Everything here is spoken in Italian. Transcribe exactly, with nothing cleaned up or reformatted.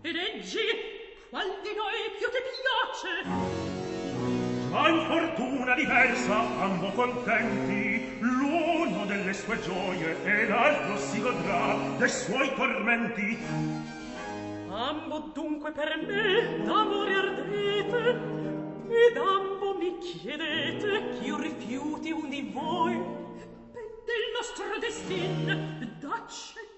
E leggi, qual di noi più ti piace? Ma in fortuna diversa, ambo contenti, l'uno delle sue gioie e l'altro si godrà dei suoi tormenti. Ambo dunque per me d'amore ardete, ed ambo mi chiedete ch'io rifiuti un di voi. Per del nostro destin d'accettare